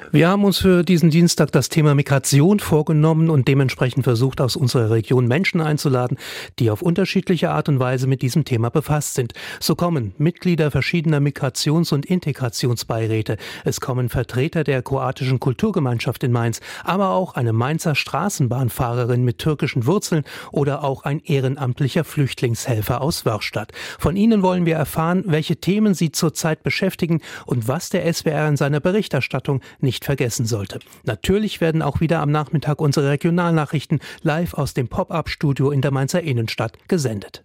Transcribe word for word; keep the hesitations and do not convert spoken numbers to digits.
Wir haben uns für diesen Dienstag das Thema Migration vorgenommen und dementsprechend versucht, aus unserer Region Menschen einzuladen, die auf unterschiedliche Art und Weise mit diesem Thema befasst sind. So kommen Mitglieder verschiedener Migrations- und Integrationsbeiräte. Es kommen Vertreter der kroatischen Kulturgemeinschaft in Mainz, aber auch eine Mainzer Straßenbahnfahrerin mit türkischen Wurzeln oder auch ein ehrenamtlicher Flüchtlingshelfer aus Wörrstadt. Von ihnen wollen wir erfahren, welche Themen sie zurzeit beschäftigen und was der S W R in seiner Berichterstattung nicht vergessen sollte. Natürlich werden auch wieder am Nachmittag unsere Regionalnachrichten live aus dem Pop-up-Studio in der Mainzer Innenstadt gesendet.